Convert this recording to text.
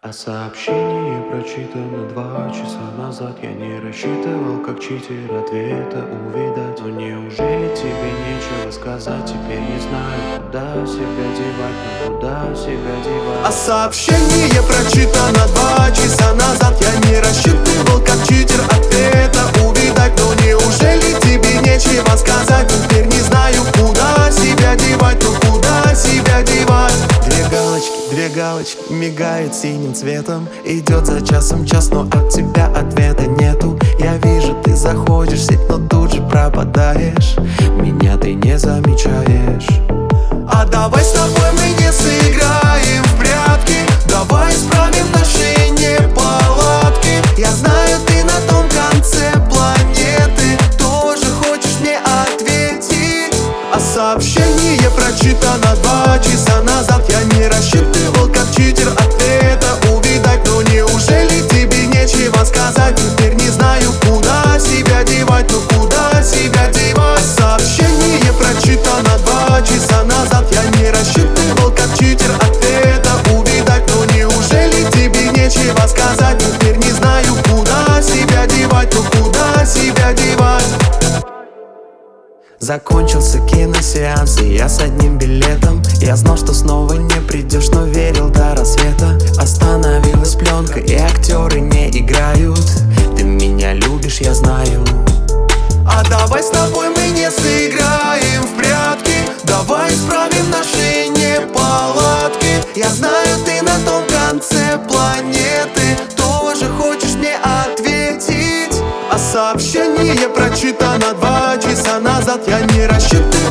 А сообщение прочитано 2 часа назад. Я не рассчитывал, как читер, ответа увидать. Но неужели тебе нечего сказать? Теперь не знаю, куда себя девать, но куда себя девать. А сообщение прочитано 2 часа назад. Я не рассчитывал, как читер, ответа увидать. Но неужели тебе нечего сказать? Теперь не знаю, куда себя девать, но куда себя девать. Две галочки, мигает синим цветом. Идет за часом час, но от тебя ответа нету. Я вижу, ты заходишь в сеть, но тут же пропадаешь. Меня ты не замечаешь. А давай с тобой мы не сыграем в прятки. Давай исправим наши неполадки. Я знаю, ты на том конце планеты тоже хочешь мне ответить. А сообщение прочитано 2 часа назад. Я не рассчитывал, как читер, ответа увидать. Но неужели тебе нечего сказать? Теперь не знаю, куда себя девать, ну куда себя девать. А сообщение прочитано 2 часа назад. Я не рассчитывал, как читер, ответа увидать. Но неужели тебе нечего сказать? Теперь не знаю, куда себя девать, ну куда себя девать. Закончился киносеанс, и я с одним билетом. Я знал, что снова не придешь, но верил до рассвета. Остановилась пленка, и актеры не играют. Ты меня любишь, я знаю. А давай с тобой мы не сыграем в прятки. Давай исправим наши неполадки. Я знаю, ты на том конце планеты тоже хочешь мне ответить. А сообщение прочитано 2 часа назад. Я не рассчитывал,